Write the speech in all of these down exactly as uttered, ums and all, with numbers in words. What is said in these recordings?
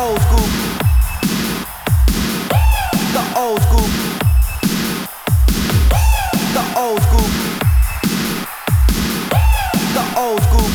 old school. The old school. The old school. The old school.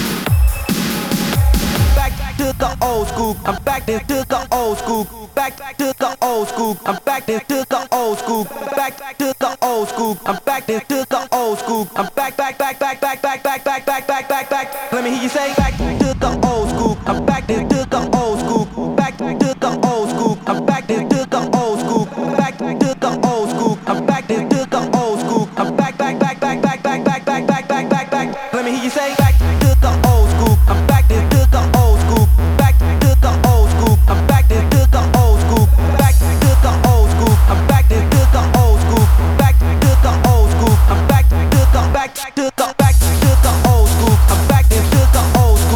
Back to the old school. I'm back into the old school. Back to the old school. I'm back into the old school. Back to the old school. I'm back into the old school. I'm back, back, back, back, back, back, back, back, back, back, back, back. Let me hear you say back to the old school. I'm back into the old school. Back to the old school. I'm back into the old school. Back to the old school. I'm back into the old school. I'm back, back, back, back, back, back, back, back, back, back, back, back. Let me hear you say back to the old school. I'm back into the old school. Back to the old school. I'm back into the old school. Back to the old school. I'm back into the old school. Back to the old school. I'm back to the back to the back to the old school. I'm back into the old school.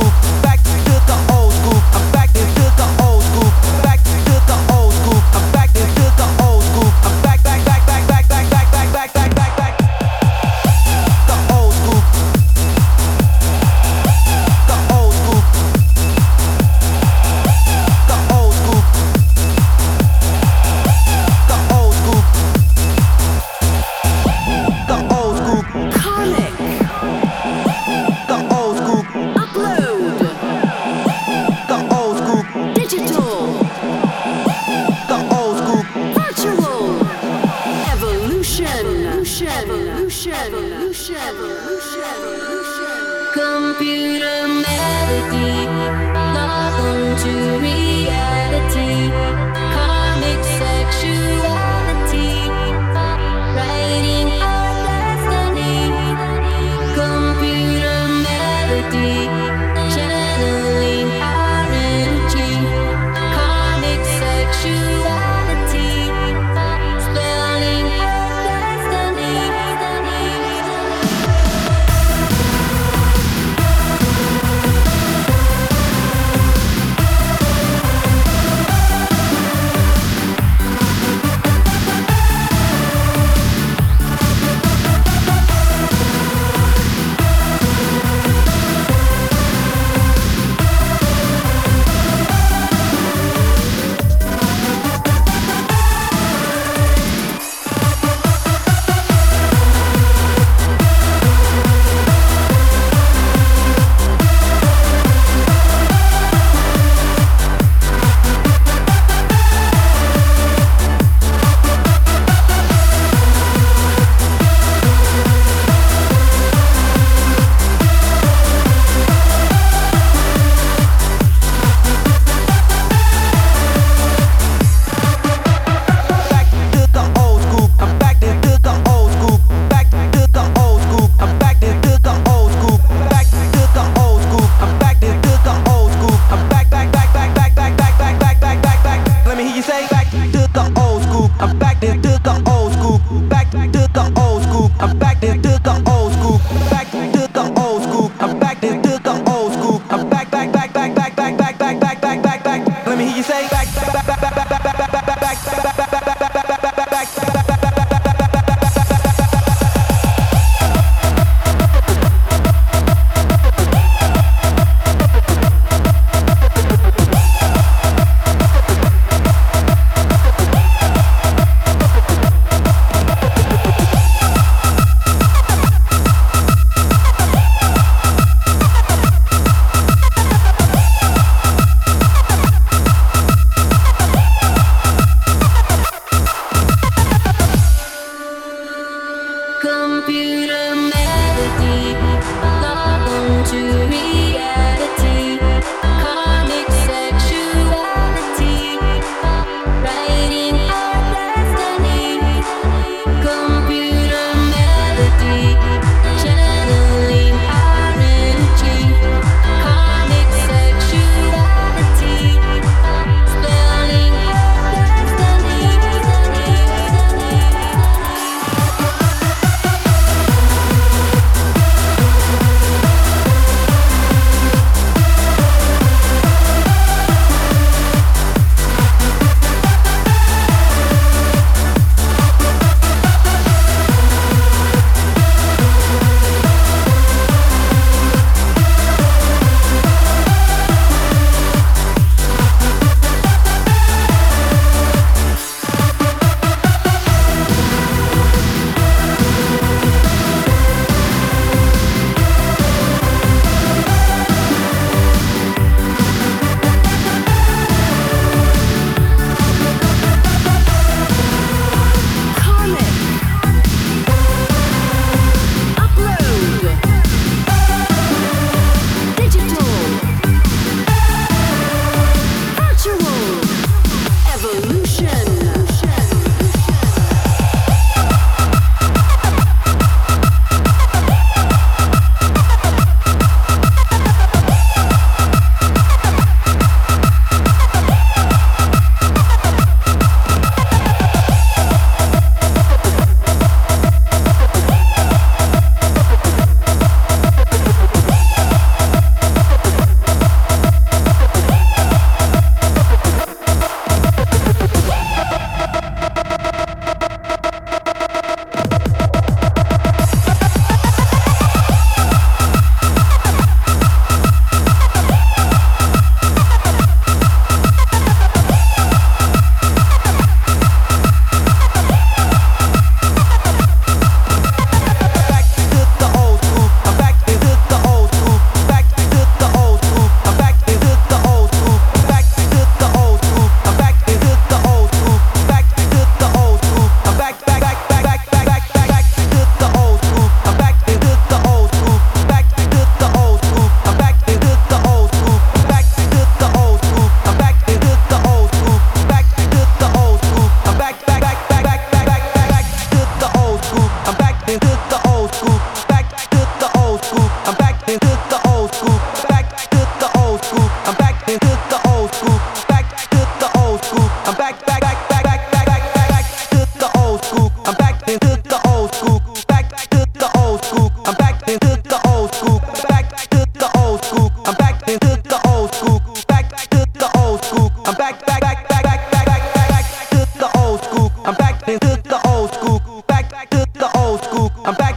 old school. I'm back